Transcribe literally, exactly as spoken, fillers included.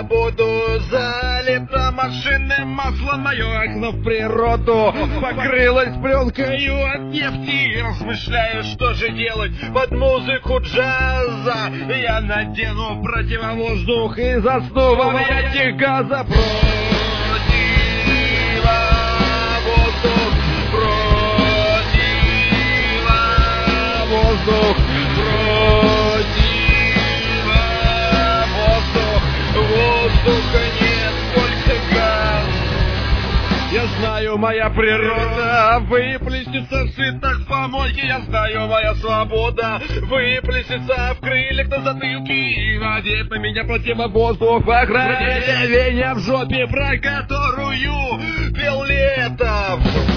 буду залито машинным маслом. Мое окно в природу покрылось пленкою от нефти. Размышляю, что же делать под музыку джаза. Я надену противовоздух и засну в объятиях газа. Противовоздух, противовоздух, противовоздух. Воздуха нет, только газ. Я знаю, моя природа выплеснется в цветах помойки. Я знаю, моя свобода выплеснется в крыльях на затылке. И надеть на меня противовоздух по границе. В жопе, про которую пел Летов.